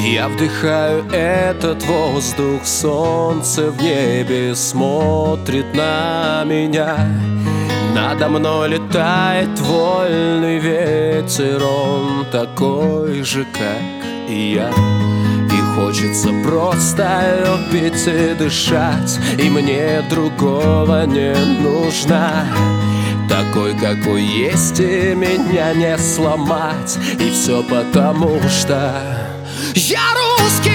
Я вдыхаю этот воздух, солнце в небе смотрит на меня. Надо мной летает вольный ветер, он такой же, как и я. И хочется просто пить и дышать, и мне другого не нужно. Такой, какой есть, и меня не сломать. И все потому, что я русский,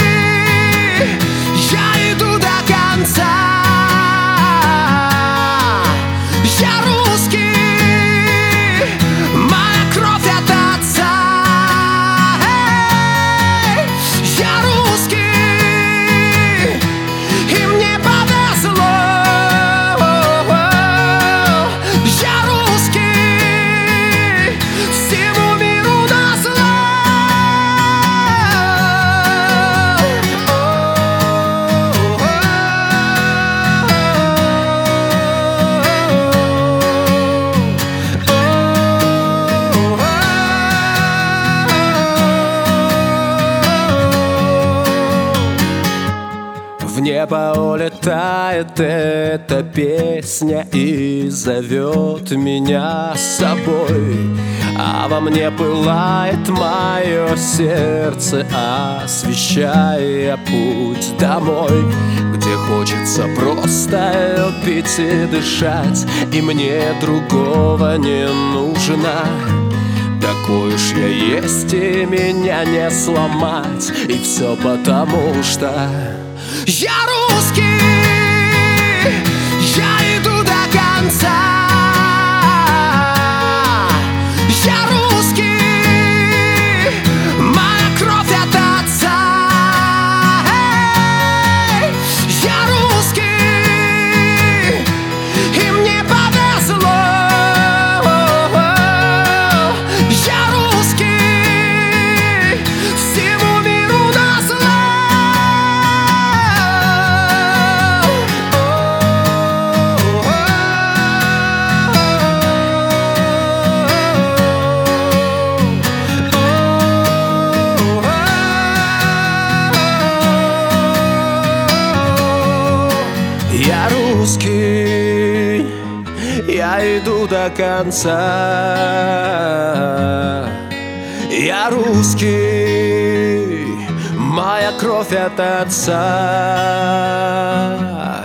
я иду до конца. Я русский, моя кровь от отца. Я русский, и мне повезло. Я русский, всему миру назло. В небо улетает эта песня и зовет меня с собой. А во мне пылает мое сердце, освещая путь домой, где хочется просто пить и дышать, и мне другого не нужно. Такой уж я есть, и меня не сломать. И все потому, что я русский, я иду до конца. Я русский, моя кровь от отца. Я русский, и мне повезло. Я русский, всему миру назло. Я русский, я иду до конца. Я русский, моя кровь от отца.